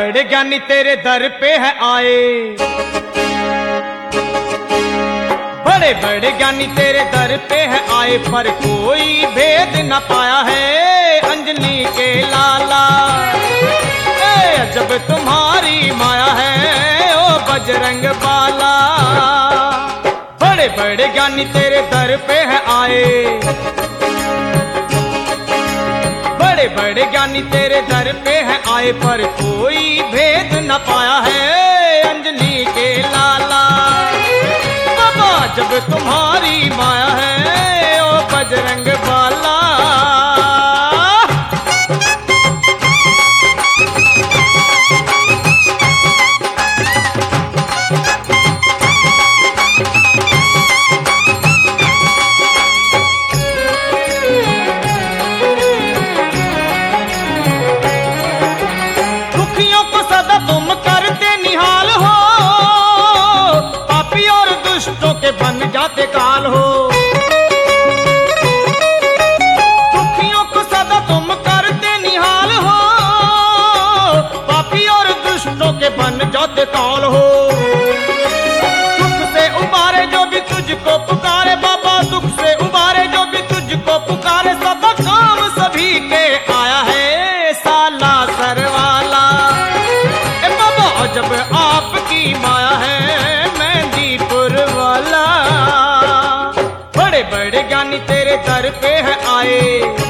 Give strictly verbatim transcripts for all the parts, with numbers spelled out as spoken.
बड़े ज्ञानी तेरे दर पे है आए, बड़े बड़े ज्ञानी तेरे दर पे है आए, पर कोई भेद न पाया है अंजनी के लाला। ए अजब तुम्हारी माया है ओ बजरंग बाला। बड़े बड़े ज्ञानी तेरे दर पे है आए, बड़े बड़े ज्ञानी तेरे दर पे है आए, पर कोई भेद न पाया है अंजनी के लाला। बाबा जब तुम्हारी माया है ओ बजरंग बाला। बन जाते काल हो, दुखियों को सदा तुम करते निहाल हो, पापी और दुष्टों के बन जाते काल हो। दुख से उबारे जो भी तुझको पुकारे बाबा, दुख से उबारे जो भी तुझको पुकारे, सदा काम सभी के आया है साला सरवाला। ए बाबा जब आपकी माया है मेहंदीपुर वाला। बड़े बड़े ज्ञानी तेरे दर पे है आए,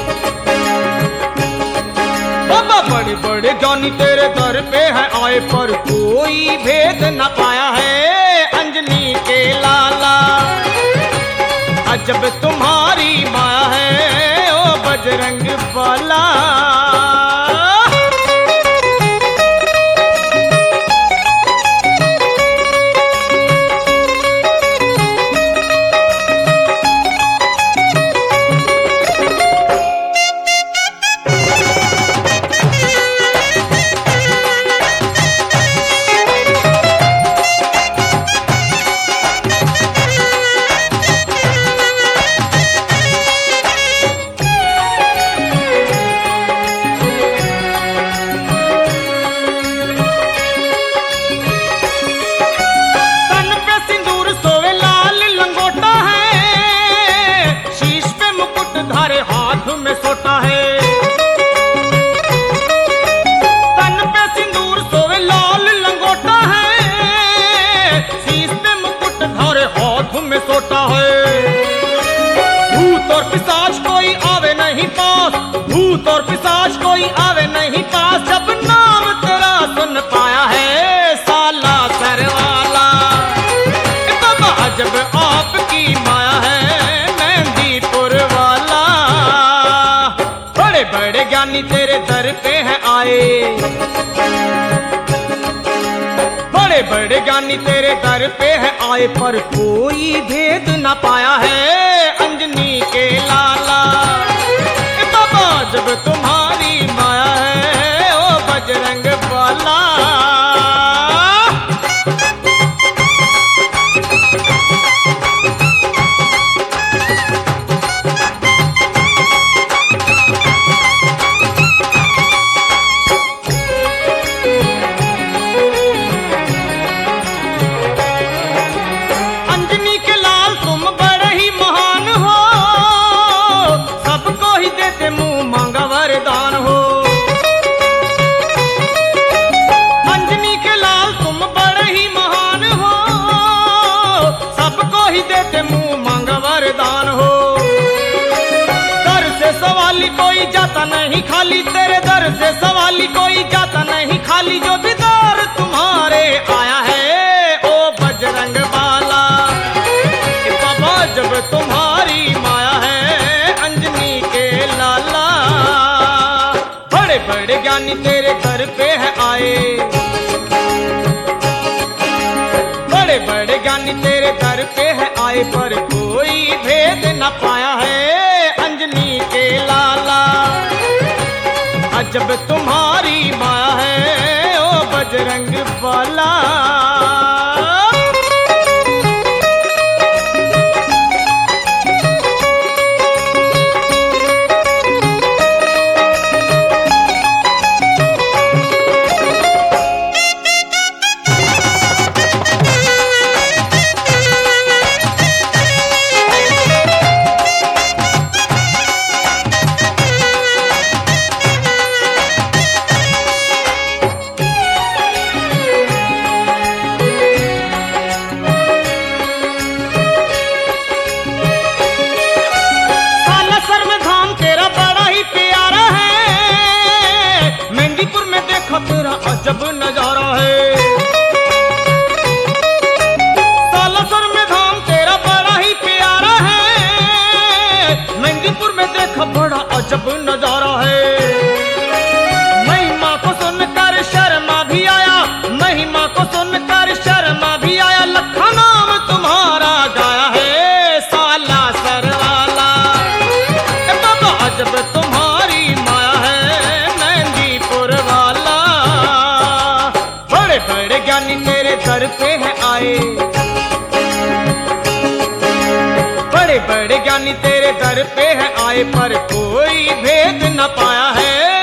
बाबा बड़े बड़े ज्ञानी तेरे दर पे है आए, पर कोई भेद न पाया है अंजनी के लाला। अजब तुम्हारी माया है ओ बजरंग बाला। भूत और पिशाच कोई आवे नहीं पास, भूत और पिशाच कोई आवे नहीं पास, जब नाम तेरा सुन पाया है साला सरवाला। बाबा जब आपकी माया है मेहंदीपुर वाला। बड़े बड़े ज्ञानी तेरे दर पे है आए, बड़े बड़े ज्ञानी तेरे दर पे है आए, पर कोई भेद न पाया है अंजनी के लाला। बाबा जब तुम्हारी माया है ओ बजरंग बाला। कोई जाता नहीं खाली तेरे दर से, सवाली कोई जाता नहीं खाली, जो भी दर तुम्हारे आया है ओ बजरंग बाला। बाबा जब तुम्हारी माया है अंजनी के लाला। बड़े बड़े ज्ञानी तेरे दर पे है आए, बड़े बड़े ज्ञानी तेरे दर पे है आए, पर कोई भेद न पाया है अंजनी के लाला। अजब तुम्हारी माया है ओ बजरंग बाला। पे है आए। बड़े बड़े ज्ञानी तेरे दर पे है आए, पर कोई भेद न पाया है।